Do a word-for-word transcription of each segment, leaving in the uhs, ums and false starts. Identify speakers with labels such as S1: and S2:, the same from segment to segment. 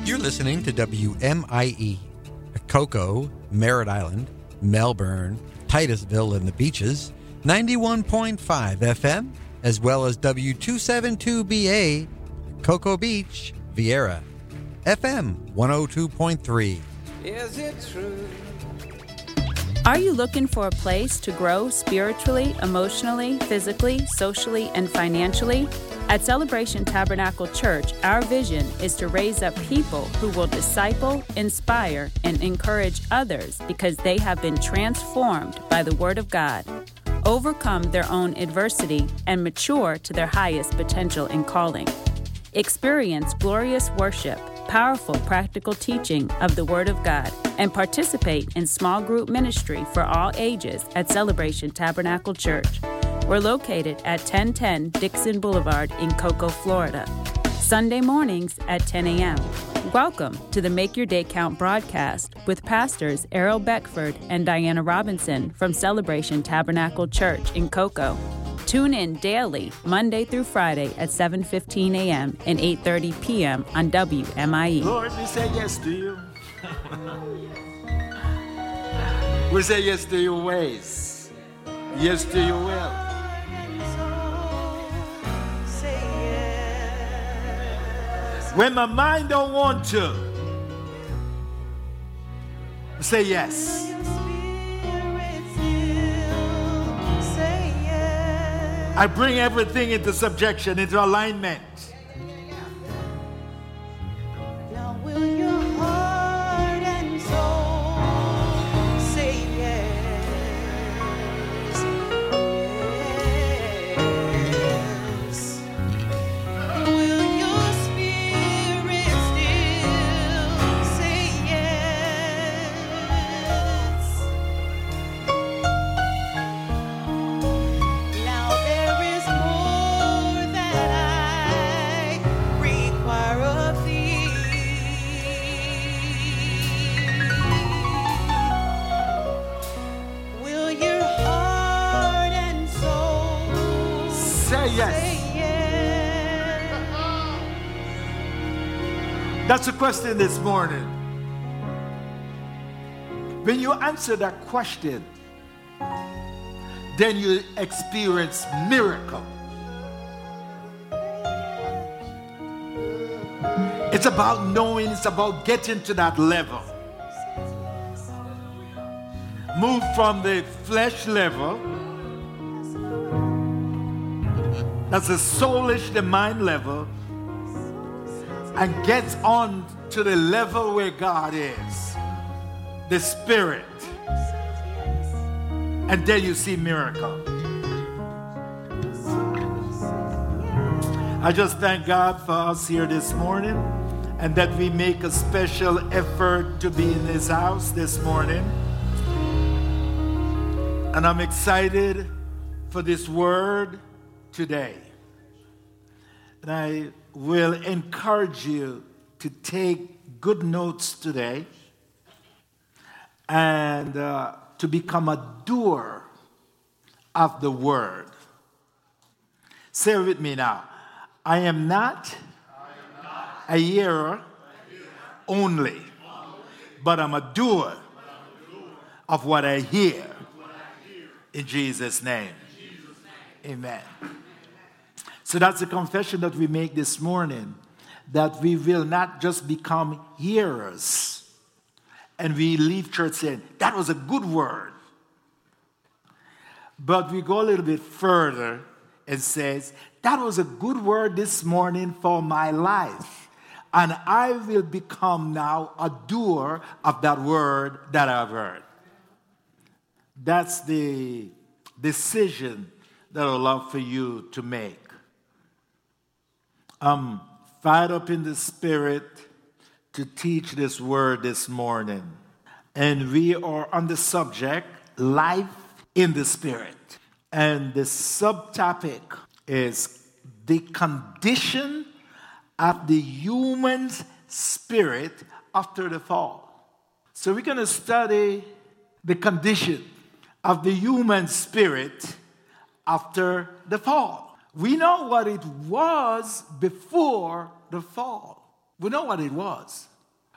S1: You're listening to W M I E, Cocoa, Merritt Island, Melbourne, Titusville and the Beaches, ninety-one point five F M, as well as W two seventy-two B A, Cocoa Beach, Vieira, F M one oh two point three.
S2: Is it true?
S3: Are you looking for a place to grow spiritually, emotionally, physically, socially, and financially? At Celebration Tabernacle Church, our vision is to raise up people who will disciple, inspire, and encourage others because they have been transformed by the Word of God, overcome their own adversity, and mature to their highest potential and calling. Experience glorious worship, powerful practical teaching of the Word of God, and participate in small group ministry for all ages at Celebration Tabernacle Church. We're located at ten ten Dixon Boulevard in Cocoa, Florida. Sunday mornings at ten a.m. Welcome to the Make Your Day Count broadcast with pastors Errol Beckford and Diana Robinson from Celebration Tabernacle Church in Cocoa. Tune in daily, Monday through Friday at seven fifteen a.m. and eight thirty p.m. on W M I E.
S4: Lord, we say yes to you. We say yes to your ways. Yes to your will. When my mind don't want to, say yes. I bring everything into subjection, into alignment.
S5: Now will your heart and soul say yes? Yes. Will your spirit still say yes? Now there is more that I require of thee. Will your heart and soul
S4: Say yes.
S5: say yes?
S4: That's the question this morning. When you answer that question, then you experience miracle. It's about knowing, it's about getting to that level. Move from the flesh level, that's the soulish, the mind level, and gets on to the level where God is, the spirit. And then you see miracle. I just thank God for us here this morning and that we make a special effort to be in His house this morning. And I'm excited for this word today. And I will encourage you to take good notes today and uh, to become a doer of the word. Say it with me now. I am not, I am not a hearer only, only, but I'm a doer, I'm a doer of what I hear. What I hear. In Jesus' name. In Jesus' name. Amen. So that's the confession that we make this morning, that we will not just become hearers and we leave church saying, that was a good word. But we go a little bit further and says, that was a good word this morning for my life. And I will become now a doer of that word that I've heard. That's the decision that I'd love for you to make. I'm fired up in the spirit to teach this word this morning. And we are on the subject, life in the spirit. And the subtopic is the condition of the human spirit after the fall. So we're going to study the condition of the human spirit after the fall. We know what it was before the fall. We know what it was.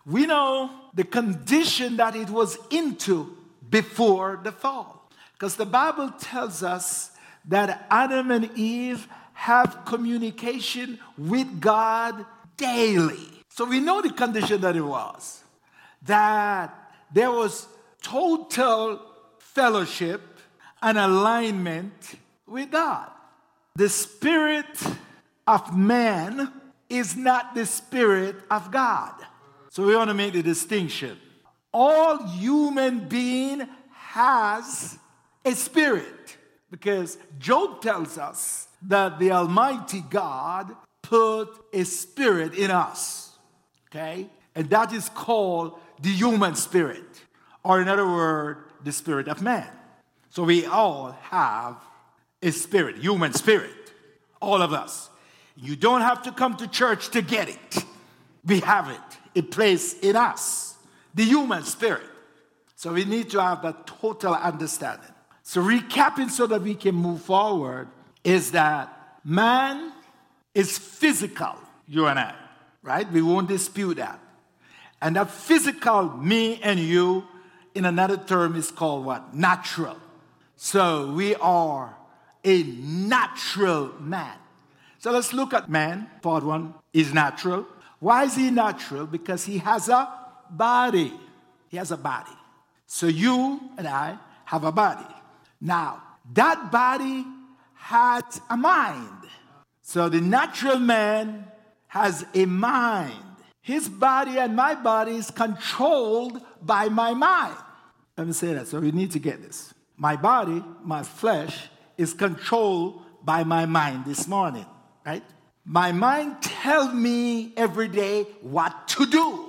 S4: We know the condition that it was into before the fall. Because the Bible tells us that Adam and Eve have communication with God daily. So we know the condition that it was. That there was total fellowship and alignment with God. The spirit of man is not the spirit of God. So we want to make the distinction. All human being has a spirit, because Job tells us that the Almighty God put a spirit in us, okay? And that is called the human spirit, or in other words, the spirit of man. So we all have a spirit, human spirit, all of us. You don't have to come to church to get it. We have it. It plays in us, the human spirit. So we need to have that total understanding. So recapping so that we can move forward is that man is physical, you and I, right? We won't dispute that. And that physical, me and you, in another term is called what? Natural. So we are a natural man. So let's look at man. Part one is natural. Why is he natural? Because he has a body. He has a body. So you and I have a body. Now, that body has a mind. So the natural man has a mind. His body and my body is controlled by my mind. Let me say that. So we need to get this. My body, my flesh, is controlled by my mind this morning, right? My mind tells me every day what to do.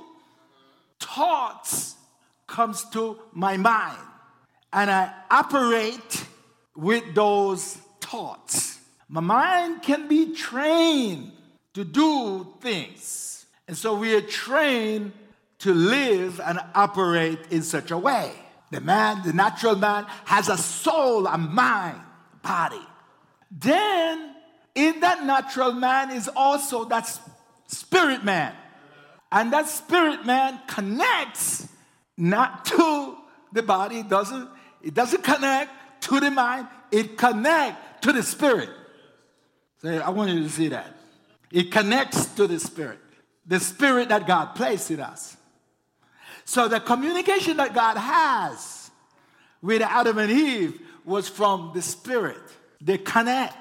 S4: Thoughts comes to my mind, and I operate with those thoughts. My mind can be trained to do things, and so we are trained to live and operate in such a way. The man, the natural man, has a soul, a mind, body. Then, in that natural man is also that spirit man. And that spirit man connects not to the body. It doesn't, it doesn't connect to the mind. It connects to the spirit. So I want you to see that. It connects to the spirit. The spirit that God placed in us. So the communication that God has with Adam and Eve was from the spirit. They connect.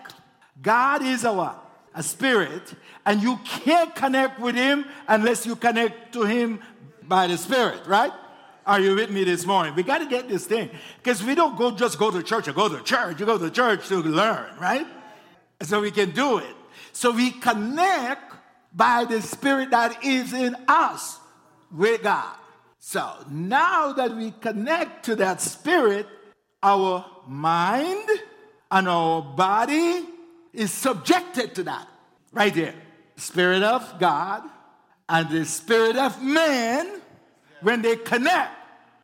S4: God is a what? A spirit, and you can't connect with him unless you connect to him by the spirit, right? Are you with me this morning? We got to get this thing, because we don't go just go to church or go to church. You go to church to learn, right? So we can do it. So we connect by the spirit that is in us with God. So now that we connect to that spirit, our mind and our body is subjected to that. Right there. Spirit of God and the spirit of man, when they connect,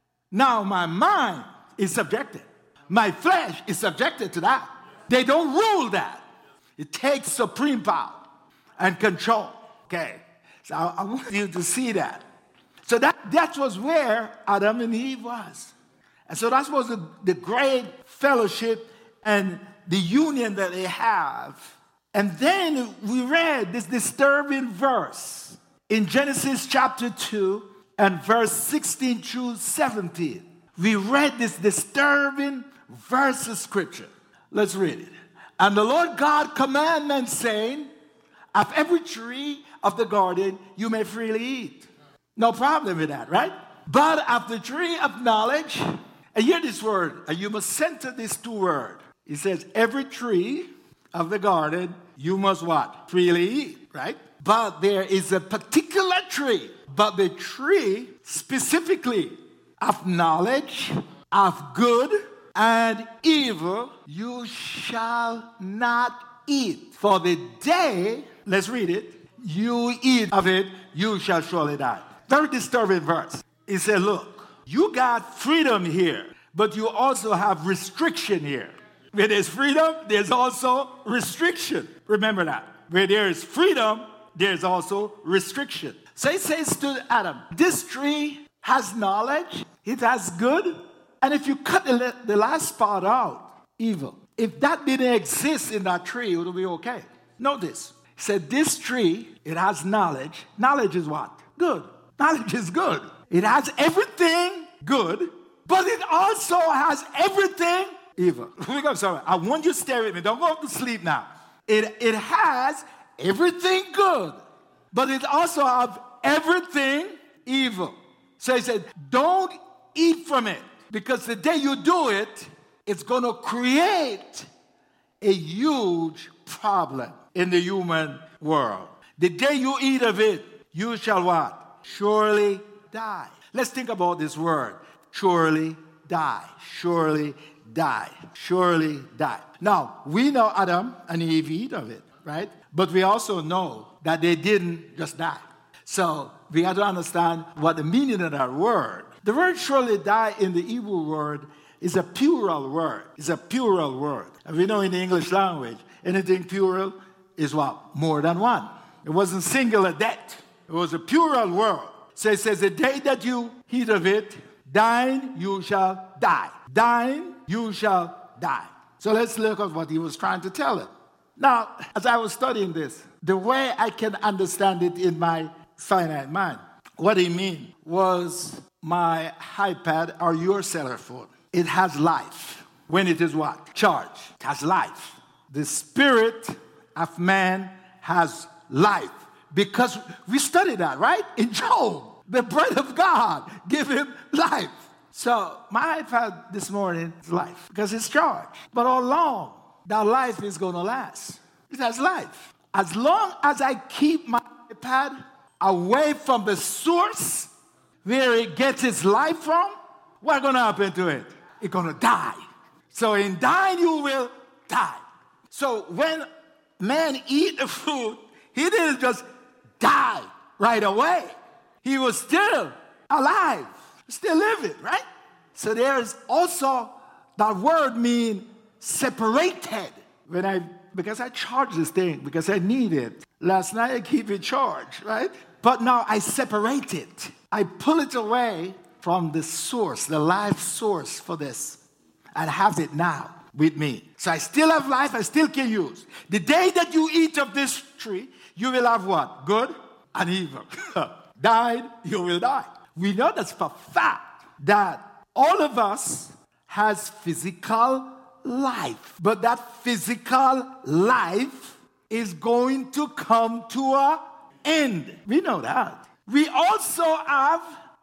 S4: now my mind is subjected. My flesh is subjected to that. They don't rule that. It takes supreme power and control. Okay. So I, I want you to see that. So that, that was where Adam and Eve was. And so that was the, the great fellowship and the union that they have. And then we read this disturbing verse in Genesis chapter two and verse sixteen through seventeen. We read this disturbing verse of scripture. Let's read it. And the Lord God commanded them, saying, of every tree of the garden you may freely eat. No problem with that, right? But of the tree of knowledge, and hear this word, and you must center these two words. It says, every tree of the garden, you must what? Freely eat, right? But there is a particular tree, but the tree specifically of knowledge, of good and evil, you shall not eat. For the day, let's read it, you eat of it, you shall surely die. Very disturbing verse. It said, look, you got freedom here, but you also have restriction here. Where there's freedom, there's also restriction. Remember that. Where there is freedom, there's also restriction. So it says to Adam, this tree has knowledge, it has good, and if you cut the, the last part out, evil. If that didn't exist in that tree, it would be okay. Notice, he said this tree, it has knowledge. Knowledge is what? Good. Knowledge is good. It has everything good, but it also has everything evil. I'm sorry. I want you to stare at me. Don't go to sleep now. It, it has everything good, but it also has everything evil. So he said, don't eat from it, because the day you do it, it's going to create a huge problem in the human world. The day you eat of it, you shall what? Surely die. Let's think about this word. Surely die. Surely die. Surely die. Now, we know Adam and Eve eat of it, right? But we also know that they didn't just die. So we have to understand what the meaning of that word. The word surely die in the Hebrew word is a plural word. It's a plural word. And we know in the English language, anything plural is what? More than one. It wasn't singular death. It was a plural word. So it says, the day that you eat of it, dying you shall die. Dying you shall die. So let's look at what he was trying to tell it. Now, as I was studying this, the way I can understand it in my finite mind, what he mean was my iPad or your cellular phone. It has life. When it is what? Charged. It has life. The spirit of man has life. Because we studied that, right? In Job, the breath of God gave him life. So my iPad this morning is life because it's charged. But how long that life is going to last? It has life. As long as I keep my iPad away from the source where it gets its life from, what's going to happen to it? It's going to die. So in dying, you will die. So when man eat the fruit, he didn't just die right away. He was still alive, still living, right? So there's also that word mean separated. When I, because I charge this thing, because I need it. Last night I keep it charged, right? But now I separate it. I pull it away from the source, the life source for this, and have it now with me. So I still have life, I still can use. The day that you eat of this tree, you will have what? Good and evil. Died, you will die. We know that's for fact that all of us has physical life. But that physical life is going to come to an end. We know that. We also have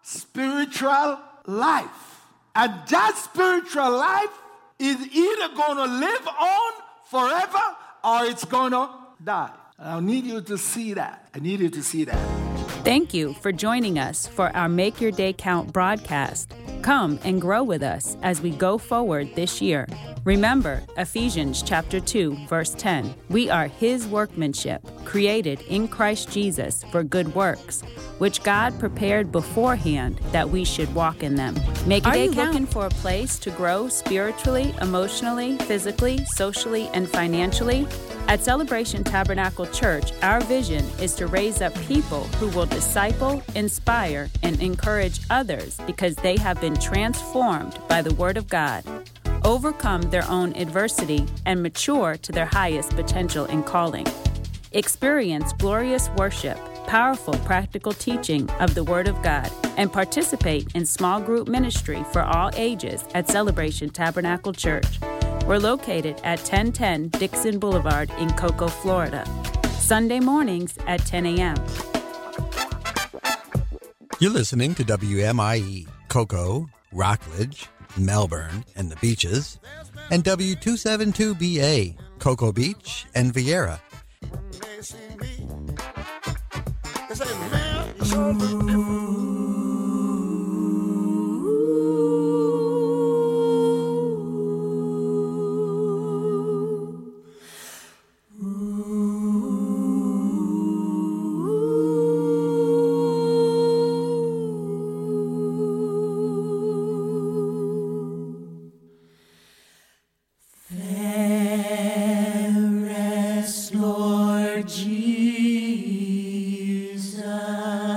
S4: spiritual life. And that spiritual life is either going to live on forever or it's going to die. I need you to see that. I need you to see that.
S3: Thank you for joining us for our Make Your Day Count broadcast. Come and grow with us as we go forward this year. Remember Ephesians chapter two, verse ten. We are His workmanship, created in Christ Jesus for good works, which God prepared beforehand that we should walk in them. Make Your Day Count. Are you looking for a place to grow spiritually, emotionally, physically, socially, and financially? At Celebration Tabernacle Church, our vision is to raise up people who will disciple, inspire, and encourage others because they have been transformed by the Word of God, overcome their own adversity, and mature to their highest potential and calling. Experience glorious worship, powerful practical teaching of the Word of God, and participate in small group ministry for all ages at Celebration Tabernacle Church. We're located at ten ten Dixon Boulevard in Cocoa, Florida. Sunday mornings at ten a.m.
S1: You're listening to W M I E, Cocoa, Rockledge, Melbourne, and the Beaches, and W two seventy-two B A, Cocoa Beach, and Vieira.
S6: Ooh.